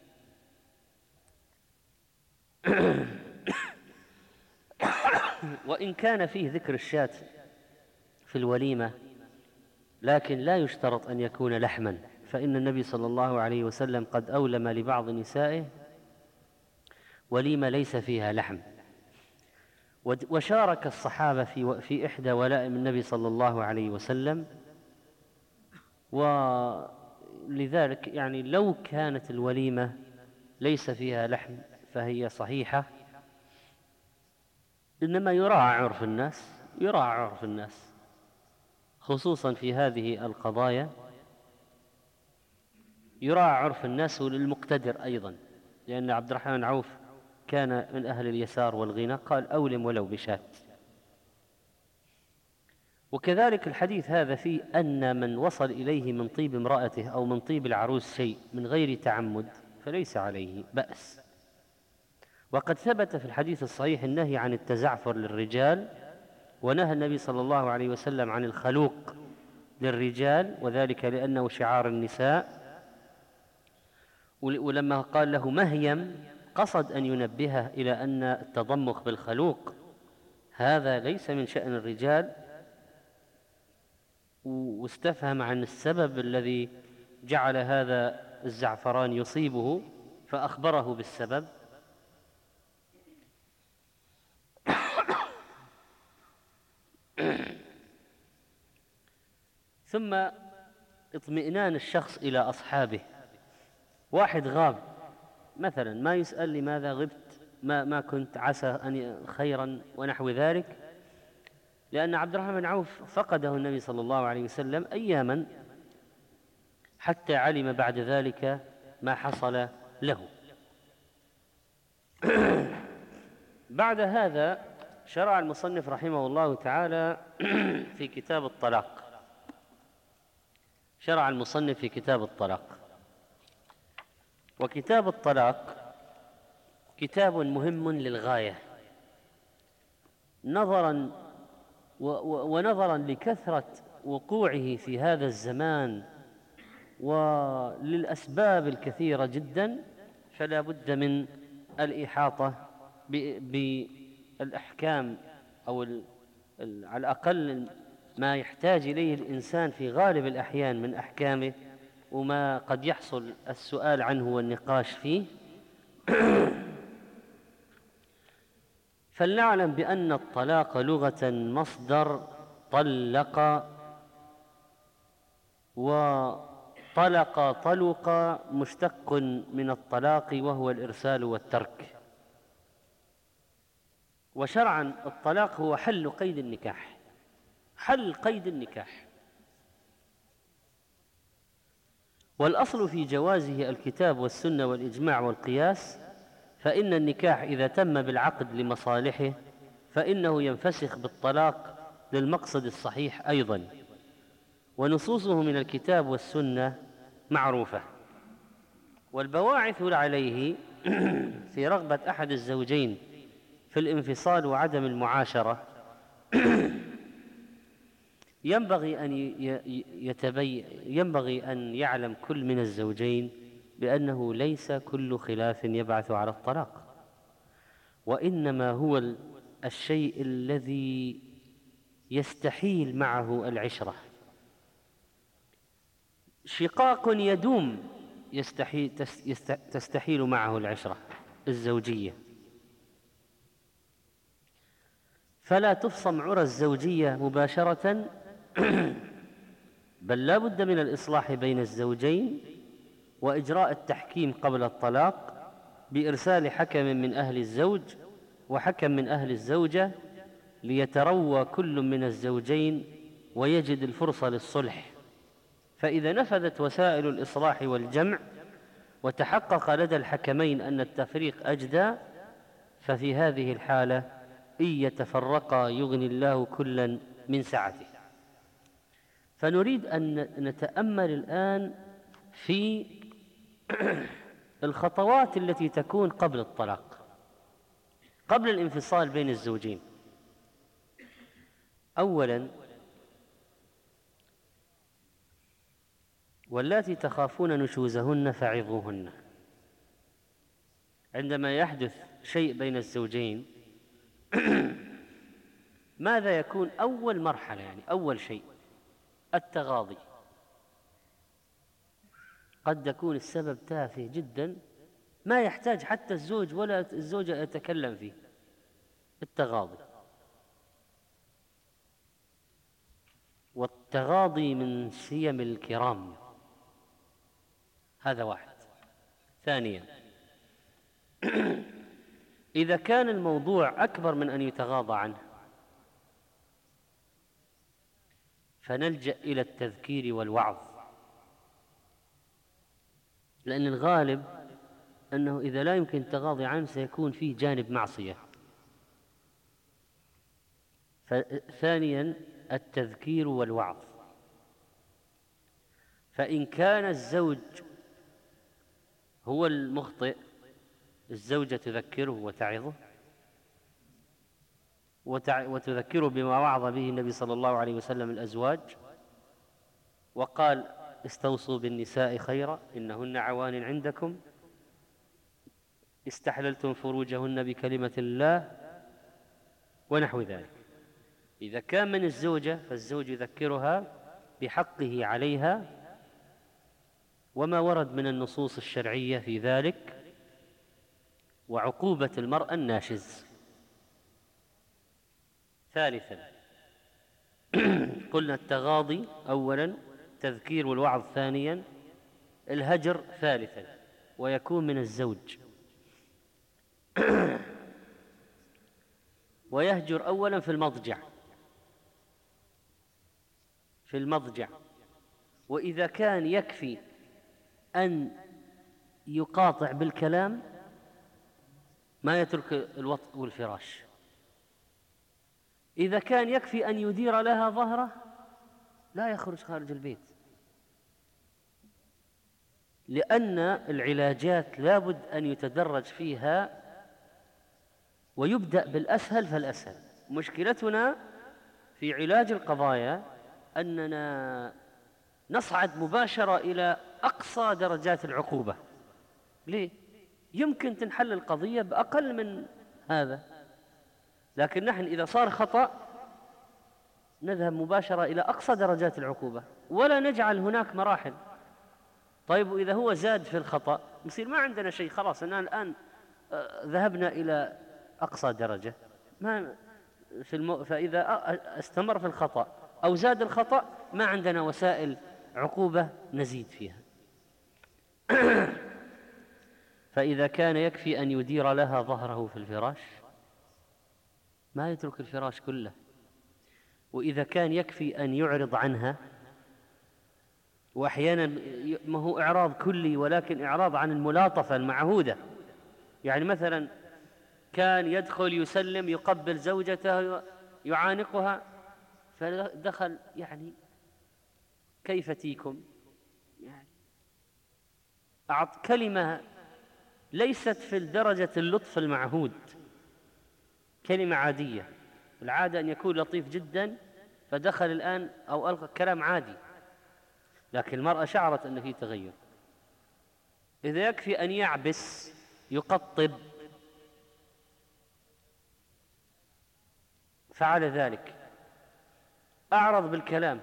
Speaker 1: وإن كان فيه ذكر الشاة في الوليمة، لكن لا يشترط أن يكون لحما، فإن النبي صلى الله عليه وسلم قد أولم لبعض نسائه وليمة ليس فيها لحم. وشارك الصحابة في في إحدى ولائم النبي صلى الله عليه وسلم، ولذلك يعني لو كانت الوليمة ليس فيها لحم فهي صحيحة، إنما يراعى عرف الناس يراعى عرف الناس خصوصا في هذه القضايا، يراعى عرف الناس للمقتدر أيضا، لأن عبد الرحمن عوف كان من أهل اليسار والغنى، قال أولم ولو بشاة. وكذلك الحديث هذا فيه أن من وصل إليه من طيب امرأته أو من طيب العروس شيء من غير تعمد فليس عليه بأس. وقد ثبت في الحديث الصحيح النهي عن التزعفر للرجال، ونهى النبي صلى الله عليه وسلم عن الخلوق للرجال، وذلك لأنه شعار النساء. ولما قال له مهيم قصد أن ينبهه إلى أن التضمخ بالخلوق هذا ليس من شأن الرجال، واستفهم عن السبب الذي جعل هذا الزعفران يصيبه فأخبره بالسبب. ثم اطمئنان الشخص إلى أصحابه، واحد غاب مثلا ما يسأل لماذا غبت، ما, ما كنت، عسى أن خيرا ونحو ذلك، لأن عبد الرحمن بن عوف فقده النبي صلى الله عليه وسلم أياما حتى علم بعد ذلك ما حصل له. بعد هذا شرع المصنف رحمه الله تعالى في كتاب الطلاق شرع المصنف في كتاب الطلاق وكتاب الطلاق كتاب مهم للغاية، نظرا ونظرا لكثرة وقوعه في هذا الزمان وللأسباب الكثيرة جدا، فلا بد من الإحاطة بالأحكام أو على الأقل ما يحتاج إليه الإنسان في غالب الأحيان من أحكامه، وما قد يحصل السؤال عنه والنقاش فيه. فلنعلم بأن الطلاق لغة مصدر طلق، وطلق طلق مشتق من الطلاق وهو الإرسال والترك. وشرعا الطلاق هو حل قيد النكاح، حل قيد النكاح، والأصل في جوازه الكتاب والسنة والإجماع والقياس، فإن النكاح إذا تم بالعقد لمصالحه فإنه ينفسخ بالطلاق للمقصد الصحيح أيضا، ونصوصه من الكتاب والسنة معروفة. والبواعث عليه في رغبة أحد الزوجين في الانفصال وعدم المعاشرة ينبغي أن يتبين ينبغي أن يعلم كل من الزوجين بأنه ليس كل خلاف يبعث على الطلاق، وإنما هو الشيء الذي يستحيل معه العشرة، شقاق يدوم يستحيل تستحيل معه العشرة الزوجية، فلا تفصم عرى الزوجية مباشرة، بل لا بد من الإصلاح بين الزوجين وإجراء التحكيم قبل الطلاق بإرسال حكم من أهل الزوج وحكم من أهل الزوجة، ليتروى كل من الزوجين ويجد الفرصة للصلح. فإذا نفذت وسائل الإصلاح والجمع وتحقق لدى الحكمين أن التفريق أجدى، ففي هذه الحالة إن يتفرقا يغني الله كلا من سعته. فنريد أن نتأمل الآن في الخطوات التي تكون قبل الطلاق، قبل الانفصال بين الزوجين. أولا، واللاتي تخافون نشوزهن فعظوهن. عندما يحدث شيء بين الزوجين ماذا يكون أول مرحلة؟ يعني أول شيء التغاضي. قد يكون السبب تافه جدا ما يحتاج حتى الزوج ولا الزوجة يتكلم فيه، التغاضي. والتغاضي من سيم الكرام، هذا واحد. ثانيا، إذا كان الموضوع أكبر من أن يتغاضى عنه فنلجأ إلى التذكير والوعظ، لأن الغالب أنه إذا لا يمكن التغاضي عنه سيكون فيه جانب معصية. ثانيا، التذكير والوعظ. فإن كان الزوج هو المخطئ الزوجة تذكره وتعظه وتذكره بما وعظ به النبي صلى الله عليه وسلم الأزواج، وقال: استوصوا بالنساء خيرا إنهن عوان عندكم استحللتم فروجهن بكلمة الله، ونحو ذلك. إذا كان من الزوجة فالزوج يذكرها بحقه عليها وما ورد من النصوص الشرعية في ذلك، وعقوبة المرأة الناشز. ثالثا، قلنا التغاضي أولا، تذكير والوعظ ثانيا، الهجر ثالثا، ويكون من الزوج. ويهجر أولا في المضجع في المضجع وإذا كان يكفي أن يقاطع بالكلام ما يترك الوطء والفراش. إذا كان يكفي أن يدير لها ظهره لا يخرج خارج البيت، لأن العلاجات لابد أن يتدرج فيها ويبدأ بالأسهل فالأسهل. مشكلتنا في علاج القضايا أننا نصعد مباشرة إلى أقصى درجات العقوبة. ليه؟ يمكن تنحل القضية بأقل من هذا، لكن نحن إذا صار خطأ نذهب مباشرة إلى أقصى درجات العقوبة ولا نجعل هناك مراحل. طيب وإذا هو زاد في الخطأ يصير ما عندنا شيء، خلاص أننا الآن ذهبنا إلى أقصى درجة ما في الم... فإذا استمر في الخطأ أو زاد الخطأ ما عندنا وسائل عقوبة نزيد فيها. فإذا كان يكفي أن يدير لها ظهره في الفراش ما يترك الفراش كله، وإذا كان يكفي أن يعرض عنها، وأحيانا ما هو إعراض كلي ولكن إعراض عن الملاطفة المعهودة، يعني مثلا كان يدخل يسلم يقبل زوجته يعانقها فدخل يعني كيف تيكم، يعني أعط كلمة ليست في درجة اللطف المعهود، كلمة عادية، العادة أن يكون لطيف جدا فدخل الآن أو ألقى كلام عادي، لكن المرأة شعرت أن في تغير. إذا يكفي أن يعبس يقطب فعل ذلك، أعرض بالكلام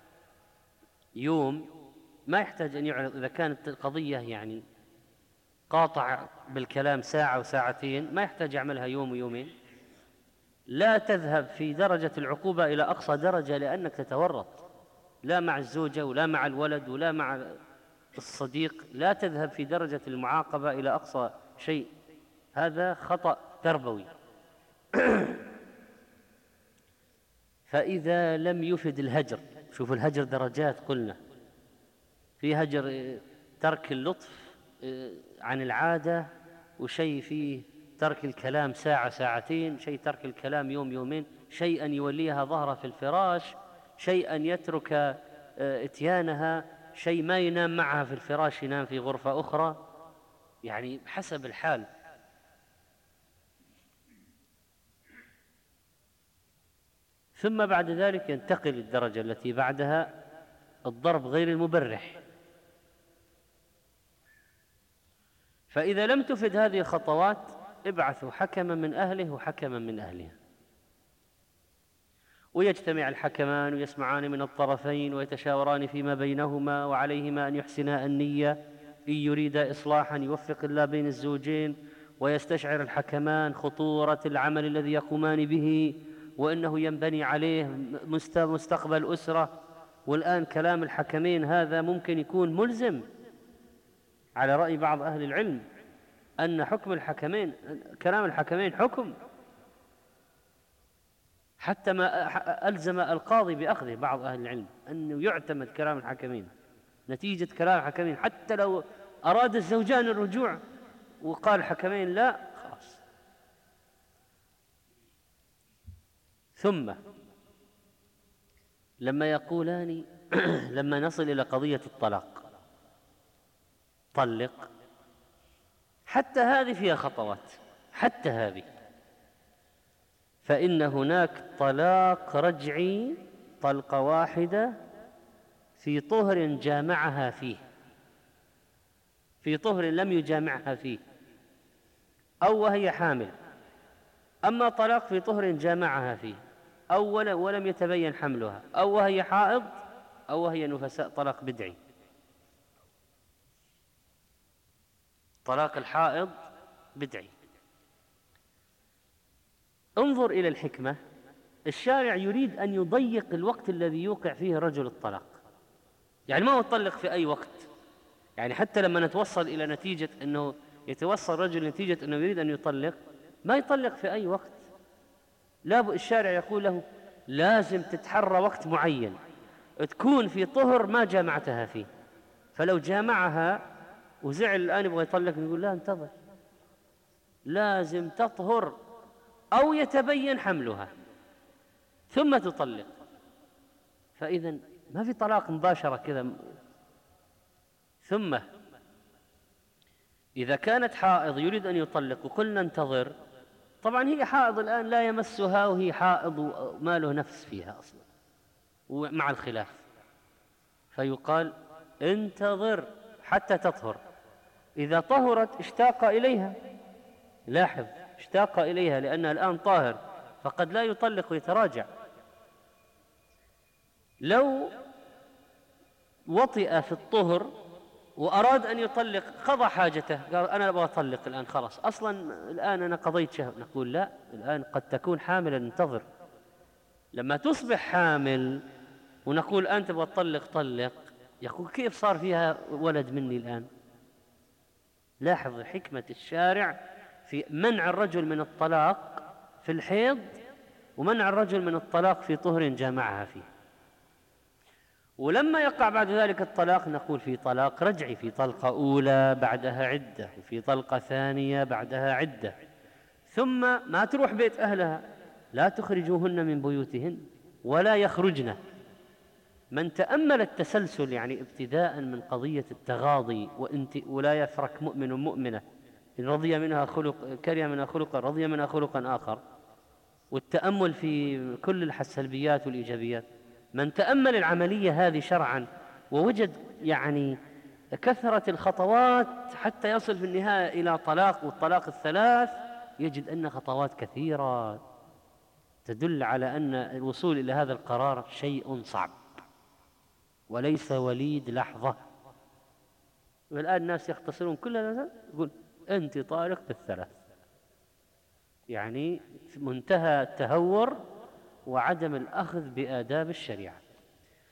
Speaker 1: يوم ما يحتاج أن يعرض. إذا كانت القضية يعني قاطع بالكلام ساعة وساعتين ما يحتاج يعملها يوم ويومين. لا تذهب في درجة العقوبة إلى أقصى درجة لأنك تتورط، لا مع الزوجة ولا مع الولد ولا مع الصديق، لا تذهب في درجة المعاقبة إلى أقصى شيء، هذا خطأ تربوي. فإذا لم يفد الهجر، شوف الهجر درجات، قلنا في هجر ترك اللطف عن العادة، وشيء فيه ترك الكلام ساعة ساعتين، شيء ترك الكلام يوم يومين، شيء أن يوليها ظهره في الفراش، شيء أن يترك اتيانها، شيء ما ينام معها في الفراش ينام في غرفة أخرى، يعني حسب الحال. ثم بعد ذلك ينتقل الدرجة التي بعدها الضرب غير المبرح. فإذا لم تفد هذه الخطوات ابعثوا حكما من أهله وحكما من أهلها، ويجتمع الحكمان ويسمعان من الطرفين ويتشاوران فيما بينهما، وعليهما أن يحسنا النية إن يريد إصلاحا يوفق الله بين الزوجين، ويستشعر الحكمان خطورة العمل الذي يقومان به وأنه ينبني عليه مستقبل أسرة. والآن كلام الحكمين هذا ممكن يكون ملزم على رأي بعض أهل العلم، أن حكم الحكمين كلام الحكمين حكم، حتى ما ألزم القاضي بأخذه بعض أهل العلم أنه يعتمد كلام الحكمين، نتيجة كلام الحكمين حتى لو أراد الزوجان الرجوع وقال الحكمين لا خلاص. ثم لما يقولان لما نصل إلى قضية الطلاق، طلق، حتى هذه فيها خطوات، حتى هذه، فإن هناك طلاق رجعي طلقة واحدة في طهر جامعها فيه، في طهر لم يجامعها فيه، أو وهي حامل. أما طلاق في طهر جامعها فيه أو ولم يتبين حملها، أو وهي حائض، أو وهي نفساء، طلاق بدعي. طلاق الحائض بدعي. انظر إلى الحكمة، الشارع يريد أن يضيق الوقت الذي يوقع فيه رجل الطلاق، يعني ما هو يطلق في أي وقت، يعني حتى لما نتوصل إلى نتيجة أنه يتوصل رجل نتيجة أنه يريد أن يطلق، ما يطلق في أي وقت، لا، الشارع يقول له لازم تتحرى وقت معين تكون في طهر ما جامعتها فيه، فلو جامعها وزعل الآن يبغى يطلق يقول لا انتظر، لازم تطهر أو يتبين حملها ثم تطلق. فإذا ما في طلاق مباشرة كذا. ثم إذا كانت حائض يريد أن يطلق وقلنا انتظر، طبعا هي حائض الآن لا يمسها وهي حائض وما له نفس فيها أصلا ومع الخلاف، فيقال انتظر حتى تطهر. إذا طهرت اشتاق إليها، لاحظ اشتاق إليها لأنها الآن طاهر، فقد لا يطلق ويتراجع. لو وطئ في الطهر وأراد أن يطلق قضى حاجته، قال أنا أبغى أطلق الآن خلاص، أصلا الآن أنا قضيت شهر، نقول لا، الآن قد تكون حاملا انتظر. لما تصبح حامل ونقول أنت تبغى تطلق طلق، يقول كيف صار فيها ولد مني الآن؟ لاحظ حكمة الشارع في منع الرجل من الطلاق في الحيض ومنع الرجل من الطلاق في طهر جامعها فيه. ولما يقع بعد ذلك الطلاق نقول في طلاق رجعي، في طلقة أولى بعدها عدة، وفي طلقة ثانية بعدها عدة، ثم ما تروح بيت أهلها، لا تخرجوهن من بيوتهن ولا يخرجن. من تأمل التسلسل يعني ابتداء من قضية التغاضي وانت ولا يفرك مؤمن مؤمنة إن رضي منها خلق كره منها خلقا رضي منها خلقا آخر، والتأمل في كل السلبيات والإيجابيات، من تأمل العملية هذه شرعا ووجد يعني كثرة الخطوات حتى يصل في النهاية إلى طلاق والطلاق الثلاث، يجد أن خطوات كثيرة تدل على أن الوصول إلى هذا القرار شيء صعب وليس وليد لحظة. والآن الناس يختصرون كل هذا، يقول أنت طالق بالثلاث، يعني منتهى التهور وعدم الأخذ بآداب الشريعة.